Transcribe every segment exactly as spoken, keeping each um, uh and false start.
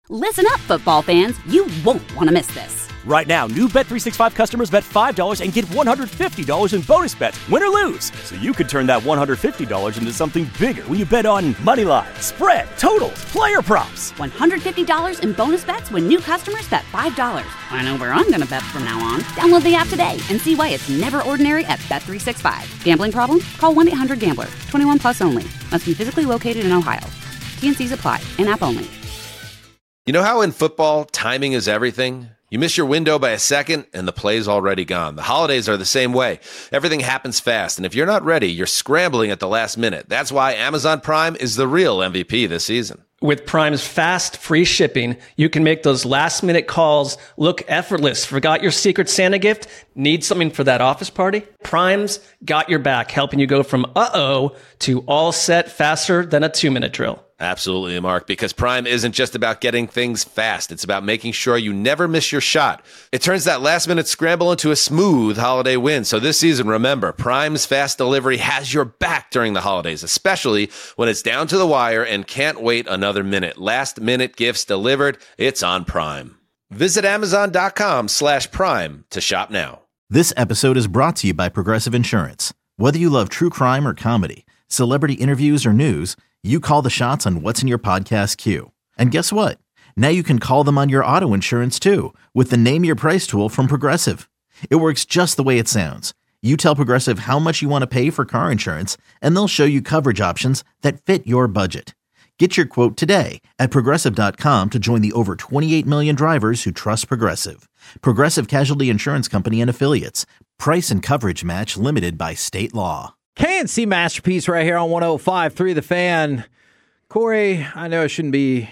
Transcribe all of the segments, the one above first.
Listen up, football fans. You won't want to miss this. Right now, new Bet three sixty-five customers bet five dollars and get one hundred fifty dollars in bonus bets, win or lose. So you could turn that one hundred fifty dollars into something bigger when you bet on money line, spread, totals, player props. one hundred fifty dollars in bonus bets when new customers bet five dollars. I know where I'm going to bet from now on. Download the app today and see why it's never ordinary at Bet three sixty-five. Gambling problem? Call one eight hundred gambler. twenty-one plus only. Must be physically located in Ohio. T N Cs apply. In-app only. You know how in football, timing is everything? You miss your window by a second, and the play's already gone. The holidays are the same way. Everything happens fast, and if you're not ready, you're scrambling at the last minute. That's why Amazon Prime is the real M V P this season. With Prime's fast, free shipping, you can make those last-minute calls look effortless. Forgot your Secret Santa gift? Need something for that office party? Prime's got your back, helping you go from uh-oh to all set faster than a two-minute drill. Absolutely, Mark, because Prime isn't just about getting things fast. It's about making sure you never miss your shot. It turns that last-minute scramble into a smooth holiday win. So this season, remember, Prime's fast delivery has your back during the holidays, especially when it's down to the wire and can't wait another minute. Last-minute gifts delivered, it's on Prime. Visit Amazon.com slash Prime to shop now. This episode is brought to you by Progressive Insurance. Whether you love true crime or comedy, celebrity interviews or news, you call the shots on what's in your podcast queue. And guess what? Now you can call them on your auto insurance too with the Name Your Price tool from Progressive. It works just the way it sounds. You tell Progressive how much you want to pay for car insurance, and they'll show you coverage options that fit your budget. Get your quote today at Progressive dot com to join the over twenty-eight million drivers who trust Progressive. Progressive Casualty Insurance Company and Affiliates. Price and coverage match limited by state law. K and C Masterpiece right here on one oh five point three The Fan. Corey, I know I shouldn't be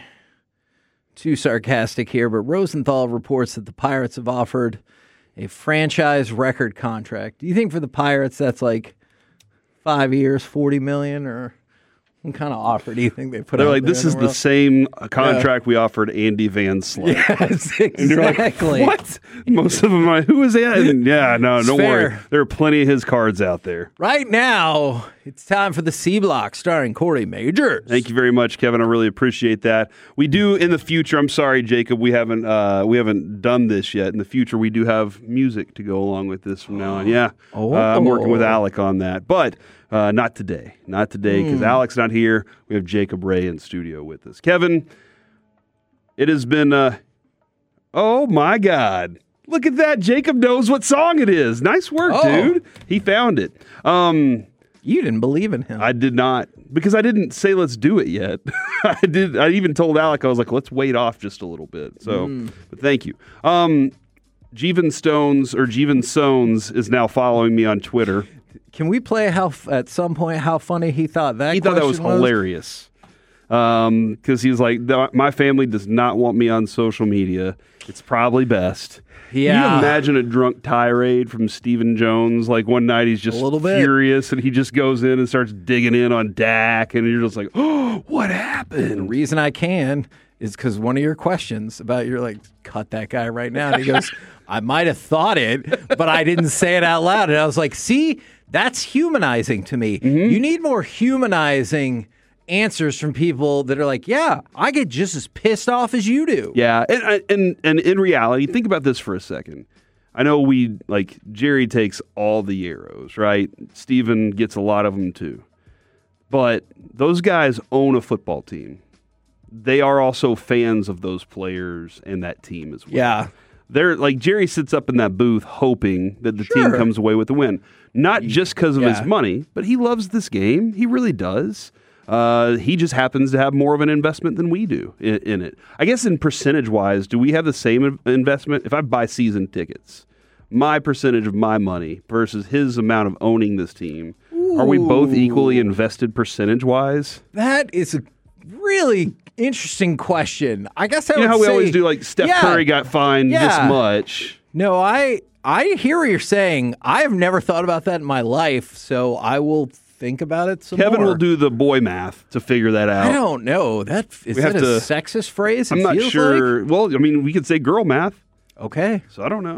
too sarcastic here, but Rosenthal reports that the Pirates have offered a franchise record contract. Do you think for the Pirates that's like five years, forty million dollars, or what kind of offer do you think they put They're out like, there this in is the the world? same contract Yeah. we offered Andy Van Slyke. Yes, And you're like, exactly. what? Most of them are like, who is that? And yeah, no, It's don't fair. worry. There are plenty of his cards out there. Right now, it's time for the C Block starring Corey Majors. Thank you very much, Kevin. I really appreciate that. We do in the future. I'm sorry, Jacob. We haven't uh, we haven't done this yet. In the future, we do have music to go along with this from now on. Yeah, Oh. uh, I'm working with Alec on that, but uh, not today. Not today because Mm. Alec's not here. We have Jacob Ray in studio with us. Kevin, it has been. Uh, oh my God! Look at that. Jacob knows what song it is. Nice work, Oh. dude. He found it. Um, You didn't believe in him. I did not, because I didn't say let's do it yet. I did. I even told Alec, I was like, let's wait off just a little bit. So, Mm. but thank you. Um, Jeevan Stones or Jeevan Sones is now following me on Twitter. Can we play how f- at some point how funny he thought that He thought that was question hilarious. Um, because he was like, my family does not want me on social media. It's probably best. Can you Yeah. imagine a drunk tirade from Stephen Jones? Like one night he's just A little bit. furious and he just goes in and starts digging in on Dak, and you're just like, oh, what The happened? reason I can is because one of your questions about you're like, cut that guy right now. And he goes, I might have thought it, but I didn't say it out loud. And I was like, see, that's humanizing to me. Mm-hmm. You need more humanizing answers from people that are like, yeah, I get just as pissed off as you do. Yeah, and and and in reality, think about this for a second. I know we like Jerry takes all the arrows, right? Steven gets a lot of them too. But those guys own a football team. They are also fans of those players and that team as well. Yeah. They're like Jerry sits up in that booth hoping that the Sure. team comes away with the win. Not just because of Yeah. his money, but he loves this game. He really does. Uh, he just happens to have more of an investment than we do in, in it. I guess in percentage wise, do we have the same in- investment? If I buy season tickets, my percentage of my money versus his amount of owning this team, are we both equally invested percentage wise? That is a really interesting question. I guess I You would know how we say, always do, like Steph yeah. Curry got fined Yeah. this much. No, I I hear what you're saying. I have never thought about that in my life, so I will think about it some Kevin more. will do the boy math to figure that out. I don't know. That is We that have a to- sexist phrase? It I'm not feels sure. Well, I mean, we could say girl math, Like? Okay. so I don't know.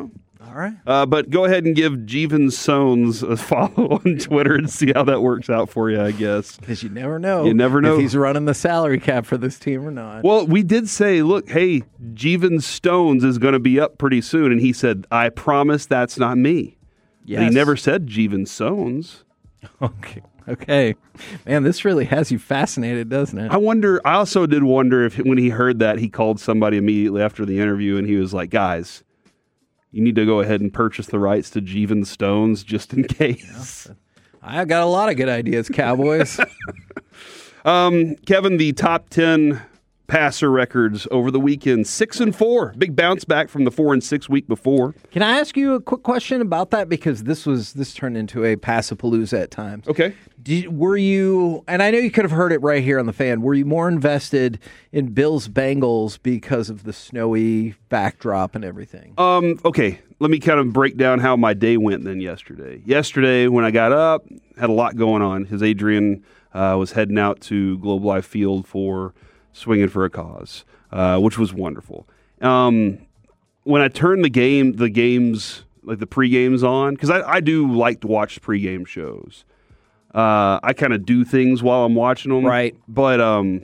All right. Uh, but go ahead and give Jeevan Sones a follow on Twitter and see how that works out for you, I guess. Because you never know. You never know if he's running the salary cap for this team or not. Well, we did say, look, hey, Jeevan Stones is going to be up pretty soon. And he said, I promise that's not me. Yes. But he never said Jeevan Stones. Okay. Okay. Man, this really has you fascinated, doesn't it? I wonder, I also did wonder if when he heard that, he called somebody immediately after the interview and he was like, guys, you need to go ahead and purchase the rights to Jeevan Stones just in case. Yeah. I got a lot of good ideas, Cowboys. um, Kevin, the top ten passer records over the weekend, six and four. Big bounce back from the four and six week before. Can I ask you a quick question about that? Because this was this turned into a Passapalooza at times. Okay. Did, were you, and I know you could have heard it right here on the fan, were you more invested in Bills Bengals because of the snowy backdrop and everything? Um. Okay, let me kind of break down how my day went then yesterday. Yesterday, when I got up, had a lot going on. His Adrian uh, was heading out to Globe Life Field for Swinging for a Cause, uh, which was wonderful. Um, when I turned the game, the games, like the pre-games on, because I, I do like to watch pre-game shows. Uh, I kind of do things while I'm watching them. Right. But um,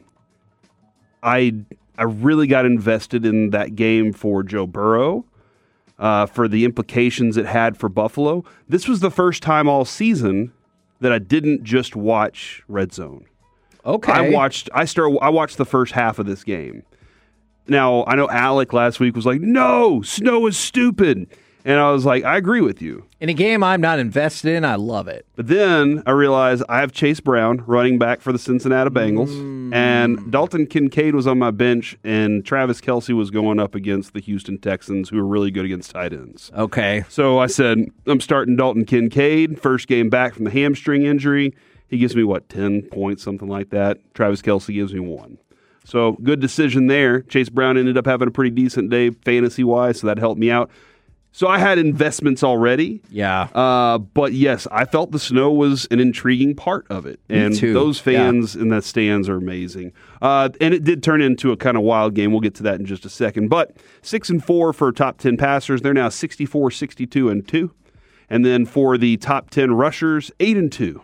I I really got invested in that game for Joe Burrow, uh, for the implications it had for Buffalo. This was the first time all season that I didn't just watch Red Zone. Okay. I watched I start I watched the first half of this game. Now, I know Alec last week was like, "No, snow is stupid." And I was like, I agree with you. In a game I'm not invested in, I love it. But then I realized I have Chase Brown running back for the Cincinnati Bengals, mm. and Dalton Kincaid was on my bench, and Travis Kelce was going up against the Houston Texans, who are really good against tight ends. Okay. So I said, I'm starting Dalton Kincaid, first game back from the hamstring injury. He gives me, what, ten points, something like that. Travis Kelce gives me one. So good decision there. Chase Brown ended up having a pretty decent day fantasy-wise, so that helped me out. So I had investments already. Yeah. Uh, but yes, I felt the snow was an intriguing part of it. Me and too. those fans yeah. in that stands are amazing. Uh, and it did turn into a kind of wild game. We'll get to that in just a second. But six and four for top ten passers. They're now sixty-four, sixty-two, and two. And then for the top ten rushers, eight and two.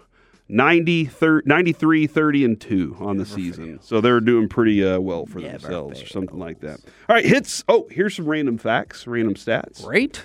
ninety-three, thirty, and two on the season. So they're doing pretty uh, well for yeah, themselves or something like that. All right, hits. Oh, here's some random facts, random stats. Great.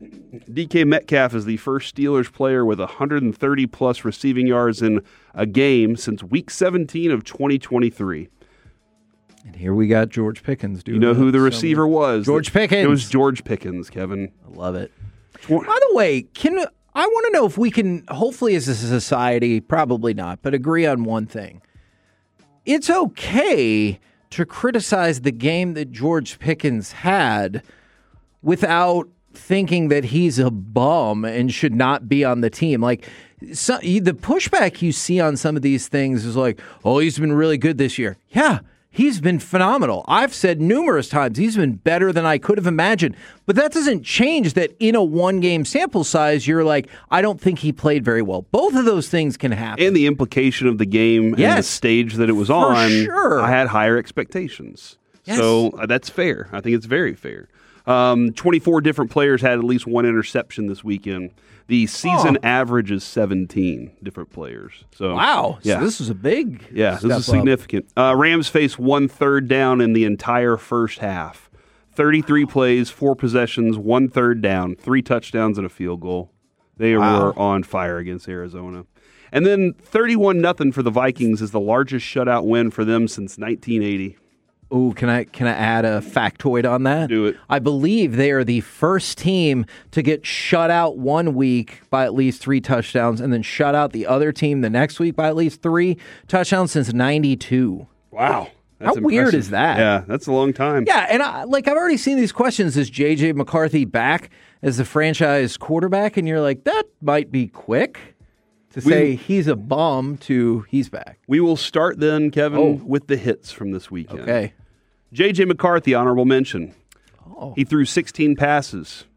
D K Metcalf is the first Steelers player with one hundred thirty plus receiving yards in a game since week seventeen of twenty twenty-three. And here we got George Pickens. Doing You know who the so receiver many. was? George Pickens. It was George Pickens, Kevin. I love it. By the way, can I want to know if we can, hopefully as a society, probably not, but agree on one thing. It's okay to criticize the game that George Pickens had without thinking that he's a bum and should not be on the team. Like, so, the pushback you see on some of these things is like, oh, he's been really good this year. Yeah, he's been phenomenal. I've said numerous times he's been better than I could have imagined. But that doesn't change that in a one-game sample size, you're like, I don't think he played very well. Both of those things can happen. And the implication of the game yes, and the stage that it was for on, sure. I had higher expectations. Yes. So uh, that's fair. I think it's very fair. Um, twenty-four different players had at least one interception this weekend. The season oh. average is seventeen different players. So wow. Yeah. So this is a big Yeah, this is step up. significant. Uh, Rams faced one third down in the entire first half. thirty-three plays, four possessions, one third down, three touchdowns and a field goal. They Wow. were on fire against Arizona. And then thirty-one nothing for the Vikings is the largest shutout win for them since nineteen eighty. Ooh, can I can I add a factoid on that? Do it. I believe they are the first team to get shut out one week by at least three touchdowns and then shut out the other team the next week by at least three touchdowns since ninety-two. Wow. How weird is that? Yeah, that's a long time. Yeah, and I, like I've already seen these questions. Is J J McCarthy back as the franchise quarterback? And you're like, that might be quick to We- say he's a bum to he's back. We will start then, Kevin, Oh. with the hits from this weekend. Okay. J J McCarthy, honorable mention. Oh. He threw sixteen passes,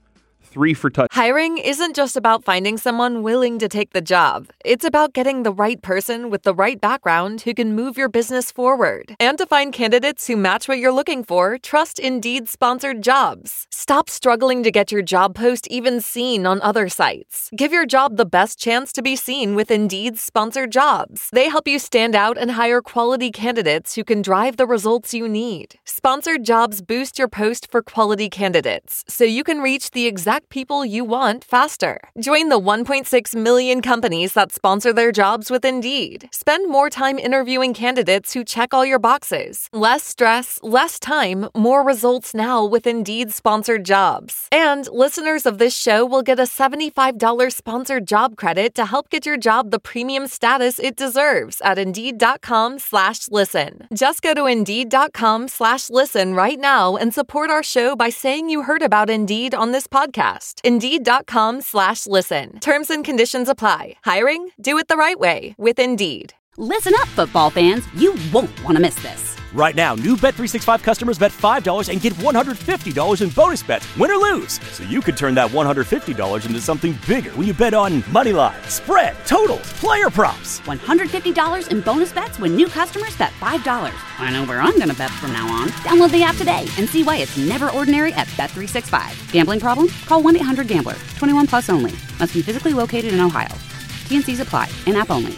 three for touch. Hiring isn't just about finding someone willing to take the job. It's about getting the right person with the right background who can move your business forward. And to find candidates who match what you're looking for, trust Indeed-sponsored jobs. Stop struggling to get your job post even seen on other sites. Give your job the best chance to be seen with Indeed-sponsored jobs. They help you stand out and hire quality candidates who can drive the results you need. Sponsored jobs boost your post for quality candidates, so you can reach the exact people you want faster. Join the one point six million companies that sponsor their jobs with Indeed. Spend more time interviewing candidates who check all your boxes. Less stress, less time, more results now with Indeed sponsored jobs. And listeners of this show will get a seventy-five dollars sponsored job credit to help get your job the premium status it deserves at Indeed.com slash listen. Just go to Indeed.com slash listen right now and support our show by saying you heard about Indeed on this podcast. Indeed.com slash listen. Terms and conditions apply. Hiring? Do it the right way with Indeed. Listen up, football fans. You won't want to miss this. Right now, new Bet three sixty-five customers bet five dollars and get one hundred fifty dollars in bonus bets, win or lose. So you could turn that one hundred fifty dollars into something bigger when you bet on money line, spread, totals, player props. one hundred fifty dollars in bonus bets when new customers bet five dollars. I know where I'm going to bet from now on. Download the app today and see why it's never ordinary at Bet three sixty-five. Gambling problem? Call one eight hundred gambler. twenty-one plus only. Must be physically located in Ohio. T and C's apply. In-app only.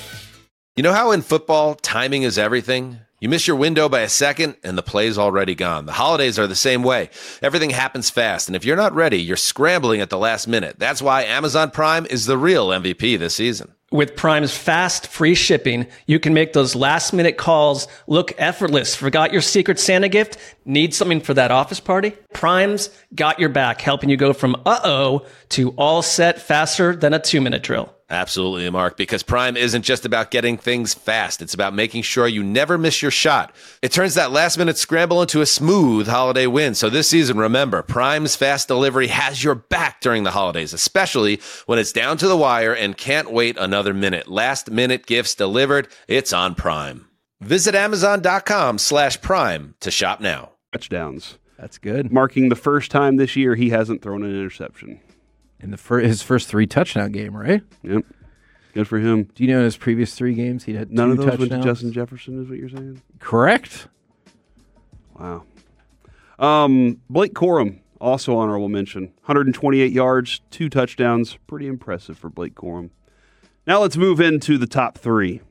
You know how in football, timing is everything? You miss your window by a second, and the play's already gone. The holidays are the same way. Everything happens fast, and if you're not ready, you're scrambling at the last minute. That's why Amazon Prime is the real M V P this season. With Prime's fast, free shipping, you can make those last-minute calls look effortless. Forgot your Secret Santa gift? Need something for that office party? Prime's got your back, helping you go from uh-oh to all set faster than a two-minute drill. Absolutely, Mark, because Prime isn't just about getting things fast. It's about making sure you never miss your shot. It turns that last-minute scramble into a smooth holiday win. So this season, remember, Prime's fast delivery has your back during the holidays, especially when it's down to the wire and can't wait another minute. Last-minute gifts delivered. It's on Prime. Visit Amazon.com slash Prime to shop now. Touchdowns. That's good. Marking the first time this year he hasn't thrown an interception. In the fir- his first three touchdown game, right? Yep. Good for him. Do you know in his previous three games he had None two of those touchdowns? went to Justin Jefferson, is what you're saying? Correct. Wow. Um, Blake Corum, also honorable mention. one hundred twenty-eight yards, two touchdowns. Pretty impressive for Blake Corum. Now let's move into the top three.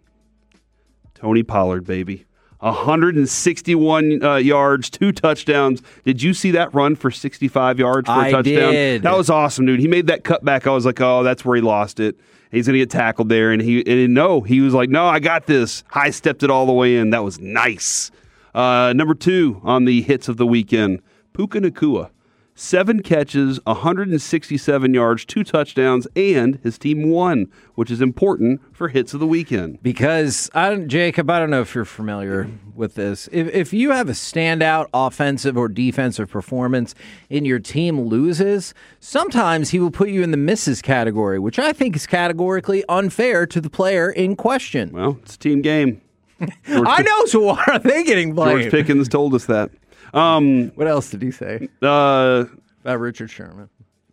Tony Pollard, baby. one hundred sixty-one uh, yards, two touchdowns. Did you see that run for sixty-five yards for a I touchdown? did. That was awesome, dude. He made that cutback. I was like, oh, that's where he lost it. He's going to get tackled there. And he and no, he was like, no, I got this. High stepped it all the way in. That was nice. Uh, number two on the hits of the weekend, Puka Nacua. Seven catches, one hundred sixty-seven yards, two touchdowns, and his team won, which is important for hits of the weekend. Because, I don't, Jacob, I don't know if you're familiar with this. If, if you have a standout offensive or defensive performance and your team loses, sometimes he will put you in the misses category, which I think is categorically unfair to the player in question. Well, it's a team game. George I know, so why are they getting blamed? George Pickens told us that. Um, What else did he say uh, about Richard Sherman?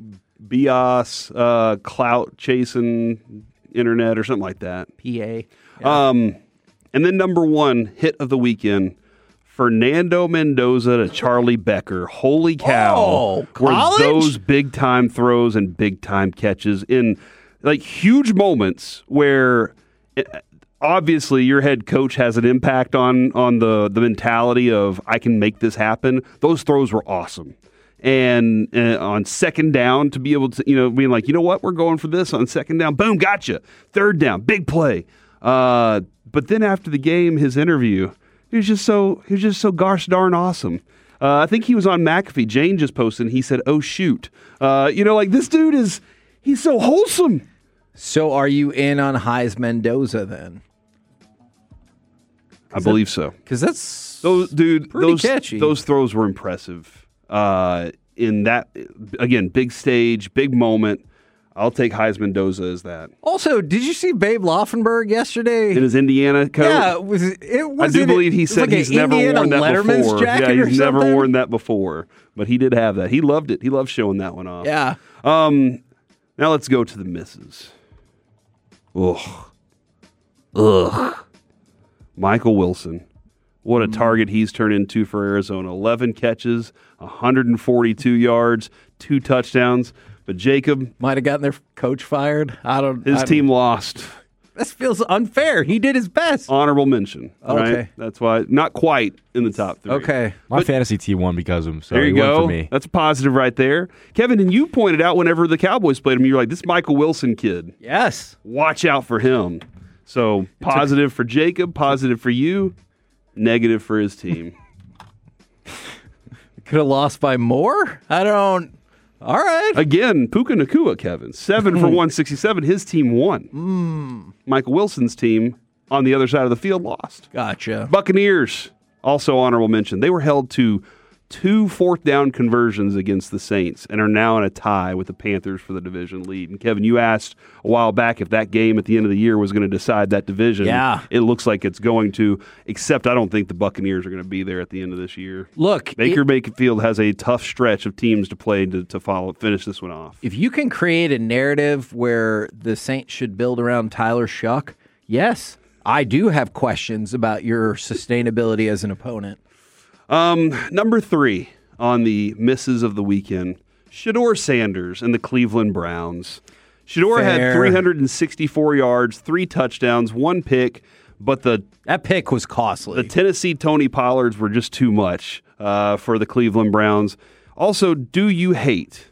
B I A S, uh, clout chasing internet or something like that. P A. Um, and then number one hit of the weekend, Fernando Mendoza to Charlie Becker. Holy cow. Oh, were college? those big time throws and big time catches in like huge moments where it, obviously your head coach has an impact on on the, the mentality of I can make this happen. Those throws were awesome. And uh, on second down to be able to, you know, being like, you know what, we're going for this on second down. Boom, gotcha. Third down, big play. Uh, but then after the game, his interview, he was just so he was just so gosh darn awesome. Uh, I think he was on McAfee. Jane just posted, and he said, "Oh shoot," uh, you know, like this dude is he's so wholesome. So are you in on Heis Mendoza then? I believe so. Because that's Those dude, pretty those catchy. those throws were impressive. Uh, in that again, big stage, big moment. I'll take Heisman Doza as that. Also, did you see Babe Laufenberg yesterday? In his Indiana coat? Yeah, was it, it was I do it, believe he it said like he's never Indiana worn that Letterman's before. jacket Yeah, or he's never something? worn that before, but he did have that. He loved it. He loved showing that one off. Yeah. Um. Now let's go to the misses. Ugh. Ugh. Michael Wilson. What a target he's turned into for Arizona. eleven catches, one hundred forty-two yards, two touchdowns. But Jacob, Might have gotten their coach fired. I don't. his I don't- team lost. This feels unfair. He did his best. Honorable mention. Okay. Right? That's why not quite in the top three. Okay. My But- fantasy team won because of him. So There you he won go. For me. That's a positive right there. Kevin, and you pointed out whenever the Cowboys played him, you're like, this Michael Wilson kid, Yes. watch out for him. So positive for Jacob, positive for you, negative for his team. Could have lost by more. I don't. All right. Again, Puka Nakua, Kevin, seven for one sixty-seven. His team won. Mm. Michael Wilson's team on the other side of the field lost. Gotcha. Buccaneers, also honorable mention. They were held to two fourth down conversions against the Saints and are now in a tie with the Panthers for the division lead. And Kevin, you asked a while back if that game at the end of the year was going to decide that division. Yeah. It looks like it's going to, except I don't think the Buccaneers are going to be there at the end of this year. Look, Baker it- Mayfield has a tough stretch of teams to play to, to follow finish this one off. if you can create a narrative where the Saints should build around Tyler Shuck, yes, I do have questions about your sustainability as an opponent. Um, number three on the misses of the weekend, Shedeur Sanders and the Cleveland Browns. Shedeur had Fair. three hundred sixty-four yards, three touchdowns, one pick, but the That pick was costly. the Tennessee Tony Pollards were just too much uh, for the Cleveland Browns. Also, do you hate?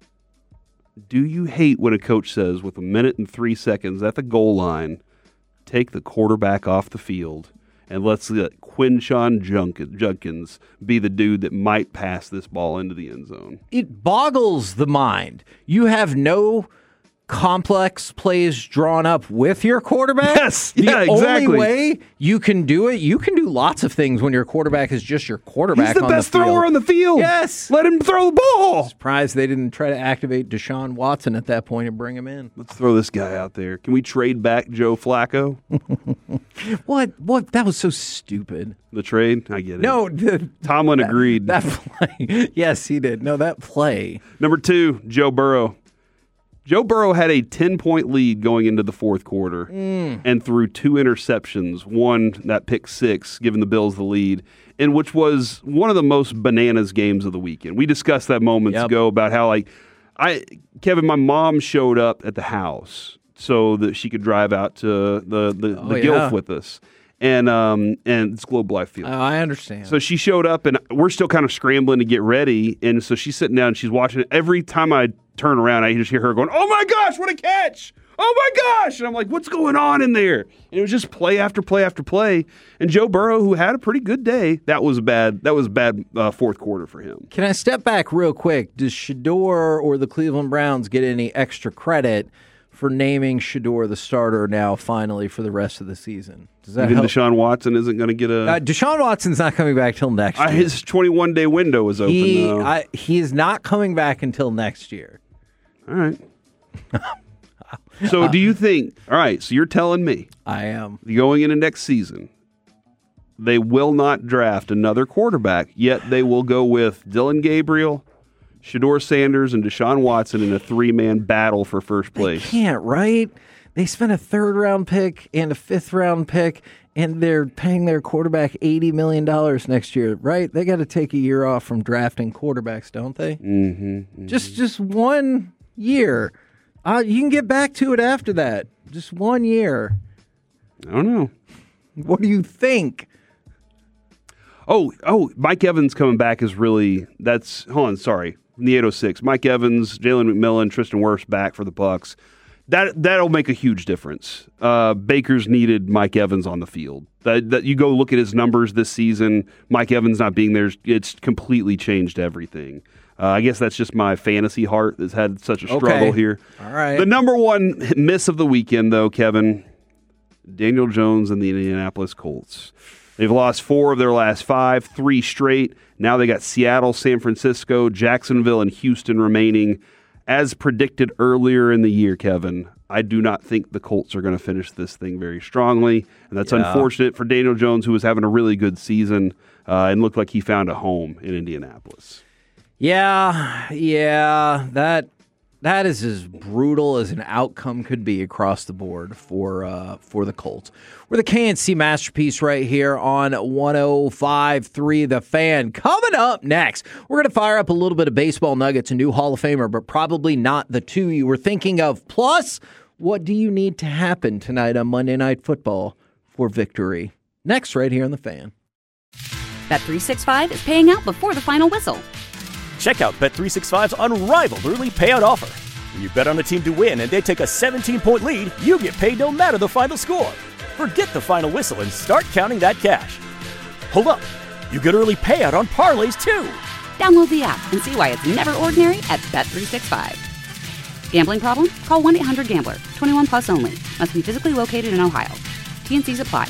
Do you hate when a coach says, with a minute and three seconds at the goal line, take the quarterback off the field and let's let Quinshawn Junk- Junkins be the dude that might pass this ball into the end zone? It boggles the mind. You have no complex plays drawn up with your quarterback. Yes, the yeah, exactly. only way you can do it, you can do lots of things when your quarterback is just your quarterback. He's the on best the field. thrower on the field. Yes. Let him throw the ball. Surprised they didn't try to activate Deshaun Watson at that point and bring him in. Let's throw this guy out there. Can we trade back Joe Flacco? What? What? That was so stupid. The trade? I get it. No, the, Tomlin agreed. that play. Yes, he did. No, that play. Number two, Joe Burrow. Joe Burrow had a ten-point lead going into the fourth quarter and threw two interceptions, one that pick six, giving the Bills the lead, in which was one of the most bananas games of the weekend. We discussed that moments Yep. ago about how, like, I, Kevin, my mom showed up at the house so that she could drive out to the, the, Oh, the yeah. Gilf with us. And um and it's Globe Life Field. Oh, I understand. So she showed up, and we're still kind of scrambling to get ready. And so she's sitting down, and she's watching it. Every time I turn around, I just hear her going, "Oh my gosh, what a catch! Oh my gosh!" And I'm like, "What's going on in there?" And it was just play after play after play. And Joe Burrow, who had a pretty good day, that was a bad. That was a bad uh, fourth quarter for him. Can I step back real quick? Does Shedeur or the Cleveland Browns get any extra credit for naming Shedeur the starter now finally for the rest of the season? Does that Even help? Deshaun Watson isn't going to get a. Uh, Deshaun Watson's not coming back till next year. uh, his twenty-one day window is open. he, though. I, he is not coming back until next year. All right. So do you think? All right. So you're telling me I am. going into next season, they will not draft another quarterback, yet they will go with Dylan Gabriel, Shedeur Sanders, and Deshaun Watson in a three-man battle for first They place. can't, right? They spent a third round pick and a fifth round pick, and they're paying their quarterback eighty million dollars next year, right? They got to take a year off from drafting quarterbacks, don't they? Mm-hmm, mm-hmm. Just just one year. Uh, you can get back to it after that. Just one year. I don't know. What do you think? Oh, oh, Mike Evans coming back is really that's. Hold on, sorry, from the eight oh six. Mike Evans, Jalen McMillan, Tristan Wirfs back for the Bucs. That that'll make a huge difference. Uh, Baker's needed Mike Evans on the field. That, that you go look at his numbers this season. Mike Evans not being there, it's completely changed everything. Uh, I guess that's just my fantasy heart that's had such a struggle Okay. here. All right. The number one miss of the weekend, though, Kevin, Daniel Jones and the Indianapolis Colts. They've lost four of their last five, three straight. Now they got Seattle, San Francisco, Jacksonville, and Houston remaining. as predicted earlier in the year, Kevin, I do not think the Colts are going to finish this thing very strongly, and that's yeah. unfortunate for Daniel Jones, who was having a really good season uh, and looked like he found a home in Indianapolis. Yeah, yeah, that that is as brutal as an outcome could be across the board for uh, for the Colts. We're the K N C Masterpiece right here on one oh five point three The Fan. Coming up next, we're going to fire up a little bit of baseball nuggets, a new Hall of Famer, but probably not the two you were thinking of. Plus, what do you need to happen tonight on Monday Night Football for victory? Next, right here on The Fan. Bet three sixty-five is paying out before the final whistle. Check out Bet three sixty-five's unrivaled early payout offer. When you bet on a team to win and they take a seventeen-point lead, you get paid no matter the final score. Forget the final whistle and start counting that cash. Hold up. You get early payout on parlays, too. Download the app and see why it's never ordinary at Bet three sixty-five. Gambling problem? Call one eight hundred gambler. twenty-one plus only. Must be physically located in Ohio. T and Cs apply.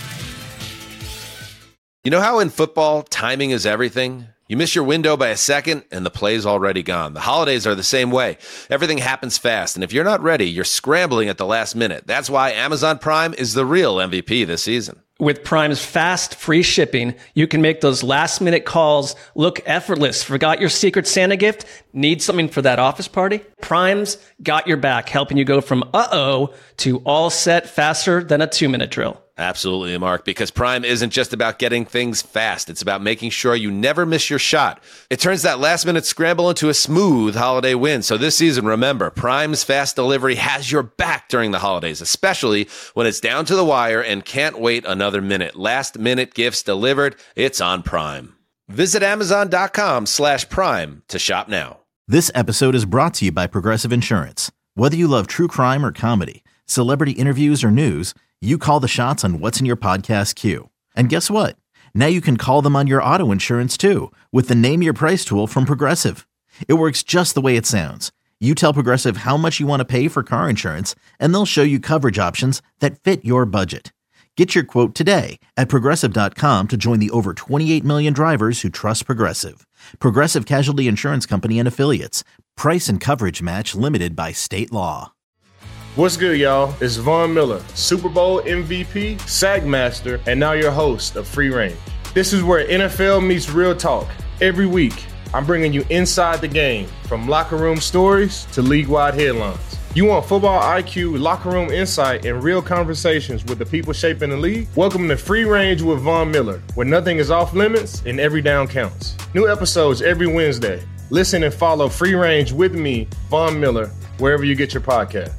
You know how in football, timing is everything? You miss your window by a second, and the play's already gone. The holidays are the same way. Everything happens fast, and if you're not ready, you're scrambling at the last minute. That's why Amazon Prime is the real M V P this season. With Prime's fast, free shipping, you can make those last-minute calls look effortless. Forgot your Secret Santa gift? Need something for that office party? Prime's got your back, helping you go from uh-oh to all set faster than a two-minute drill. Absolutely, Mark, because Prime isn't just about getting things fast. It's about making sure you never miss your shot. It turns that last-minute scramble into a smooth holiday win. So this season, remember, Prime's fast delivery has your back during the holidays, especially when it's down to the wire and can't wait another minute. Last-minute gifts delivered. It's on Prime. Visit Amazon.com slash Prime to shop now. This episode is brought to you by Progressive Insurance. Whether you love true crime or comedy, celebrity interviews or news, you call the shots on what's in your podcast queue. And guess what? Now you can call them on your auto insurance too with the Name Your Price tool from Progressive. It works just the way it sounds. You tell Progressive how much you want to pay for car insurance, and they'll show you coverage options that fit your budget. Get your quote today at Progressive dot com to join the over twenty-eight million drivers who trust Progressive. Progressive Casualty Insurance Company and Affiliates. Price and coverage match limited by state law. What's good, y'all? It's Von Miller, Super Bowl M V P, Sack Master, and now your host of Free Range. This is where N F L meets real talk. Every week, I'm bringing you inside the game, from locker room stories to league-wide headlines. You want football I Q, locker room insight, and real conversations with the people shaping the league? Welcome to Free Range with Von Miller, where nothing is off limits and every down counts. New episodes every Wednesday. Listen and follow Free Range with me, Von Miller, wherever you get your podcasts.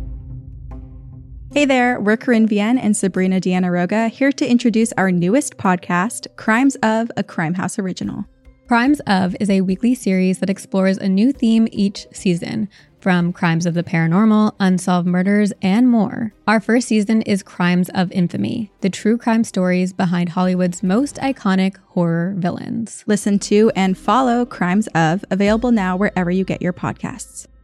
Hey there, we're Corinne Vienne and Sabrina Deanna Roga, here to introduce our newest podcast, Crimes of, a Crime House original. Crimes of is a weekly series that explores a new theme each season, from crimes of the paranormal, unsolved murders, and more. Our first season is Crimes of Infamy, the true crime stories behind Hollywood's most iconic horror villains. Listen to and follow Crimes of, available now wherever you get your podcasts.